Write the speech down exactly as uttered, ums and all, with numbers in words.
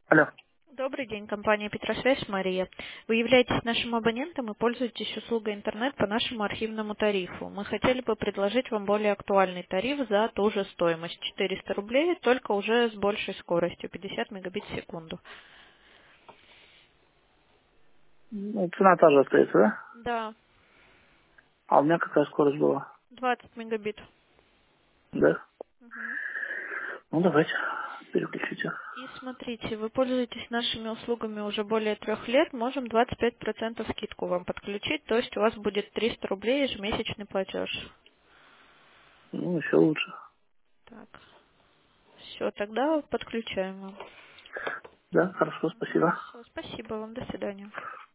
Алло. Добрый день, компания Петросвязь, Мария. Вы являетесь нашим абонентом и пользуетесь услугой интернет по нашему архивному тарифу. Мы хотели бы предложить вам более актуальный тариф за ту же стоимость, четыреста рублей, только уже с большей скоростью, пятьдесят мегабит в секунду. Ну, цена та же остается, да? Да, А у меня какая скорость была? двадцать мегабит. Да? Мгм. Ну, давайте, переключите. И смотрите, вы пользуетесь нашими услугами уже более трех лет, можем двадцать пять процентов скидку вам подключить, то есть у вас будет триста рублей ежемесячный платеж. Ну, еще лучше. Так, все, тогда подключаем вам. Да, хорошо, спасибо. Все, спасибо вам, до свидания.